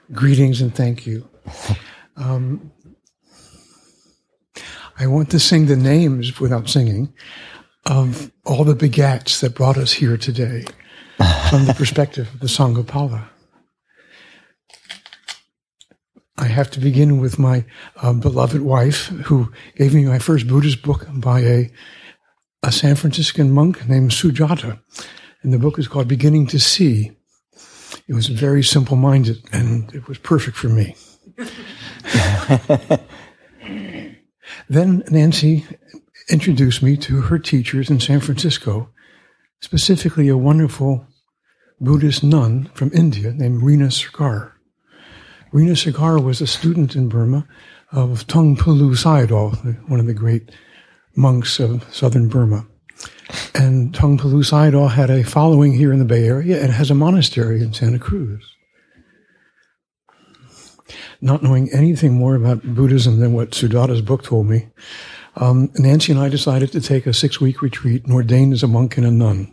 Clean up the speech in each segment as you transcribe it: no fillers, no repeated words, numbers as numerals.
Greetings and thank you. I want to sing the names without singing of all the begats that brought us here today from the perspective of the Sangha Pala. I have to begin with my beloved wife, who gave me my first Buddhist book by a San Franciscan monk named Sujata. And the book is called Beginning to See. It was very simple-minded, and it was perfect for me. Then Nancy introduced me to her teachers in San Francisco, specifically a wonderful Buddhist nun from India named Rina Sarkar. Rina Sarkar was a student in Burma of Tongpulu Sayadaw, one of the great monks of southern Burma. And Tongpulu Sayadaw had a following here in the Bay Area and has a monastery in Santa Cruz. Not knowing anything more about Buddhism than what Sujata's book told me, Nancy and I decided to take a 6-week retreat and ordain as a monk and a nun.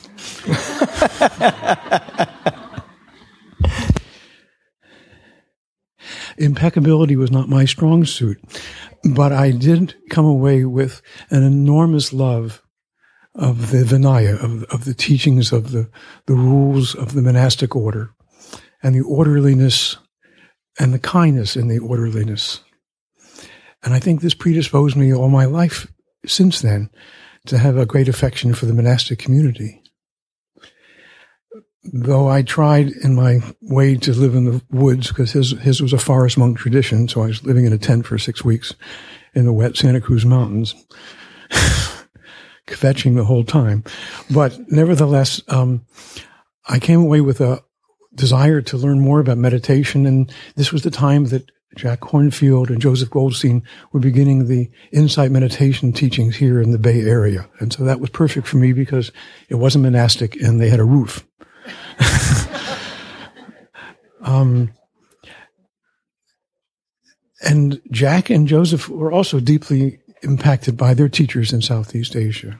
Impeccability was not my strong suit, but I did come away with an enormous love of the Vinaya, of the teachings of the rules of the monastic order, and the orderliness and the kindness in the orderliness. And I think this predisposed me all my life since then to have a great affection for the monastic community. Though I tried in my way to live in the woods, because his was a forest monk tradition, so I was living in a tent for 6 weeks in the wet Santa Cruz Mountains, kvetching the whole time. But nevertheless, I came away with a desire to learn more about meditation, and this was the time that Jack Kornfield and Joseph Goldstein were beginning the insight meditation teachings here in the Bay Area. And so that was perfect for me because it wasn't monastic and they had a roof. And Jack and Joseph were also deeply impacted by their teachers in Southeast Asia.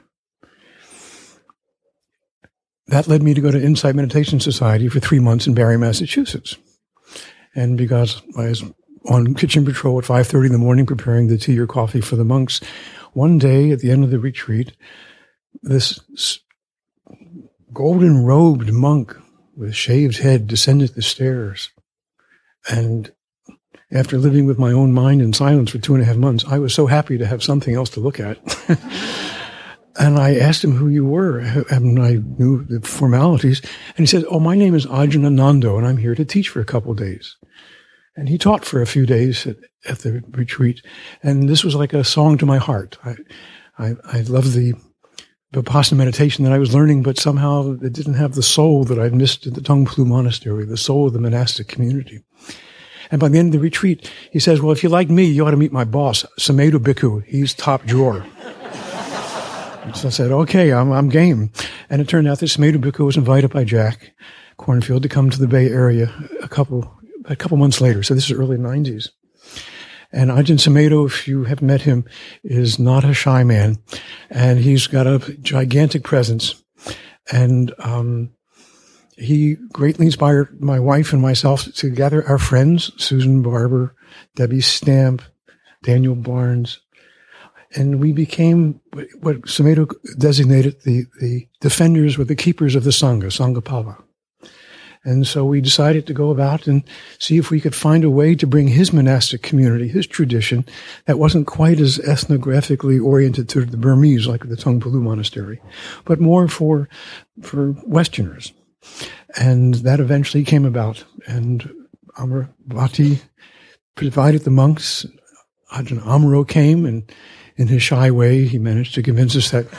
That led me to go to Insight Meditation Society for 3 months in Barre, Massachusetts. And because I was on kitchen patrol at 5:30 in the morning preparing the tea or coffee for the monks, one day at the end of the retreat, this golden-robed monk with shaved head descended the stairs. And after living with my own mind in silence for 2.5 months, I was so happy to have something else to look at. And I asked him who you were, and I knew the formalities. And he said, "Oh, my name is Ajahn Anando, and I'm here to teach for a couple of days." And he taught for a few days at the retreat. And this was like a song to my heart. I loved the Vipassana meditation that I was learning, but somehow it didn't have the soul that I'd missed at the Tongpulu Monastery, the soul of the monastic community. And by the end of the retreat, he says, "Well, if you like me, you ought to meet my boss, Sumedho Bhikkhu. He's top drawer." So I said, "Okay, I'm game." And it turned out that Sumedho Bhikkhu was invited by Jack Kornfield to come to the Bay Area a couple months later. So this is early 90s. And Ajahn Sumedho, if you have met him, is not a shy man. And he's got a gigantic presence. And he greatly inspired my wife and myself to gather our friends, Susan Barber, Debbie Stamp, Daniel Barnes. And we became what Sumedho designated the defenders or the keepers of the Sangha, Sangha Pala. And so we decided to go about and see if we could find a way to bring his monastic community, his tradition, that wasn't quite as ethnographically oriented to the Burmese like the Tongpulu Monastery, but more for Westerners. And that eventually came about. And Amaravati provided the monks. Ajahn Amaro came, and in his shy way, he managed to convince us that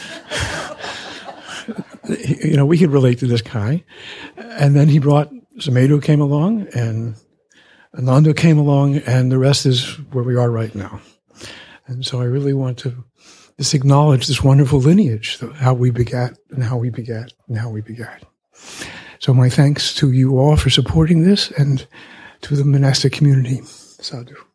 we could relate to this guy. And then he brought Sumedho came along, and Ananda came along, and the rest is where we are right now. And so I really want to just acknowledge this wonderful lineage, how we begat and how we begat and how we begat. So my thanks to you all for supporting this and to the monastic community. Sadhu.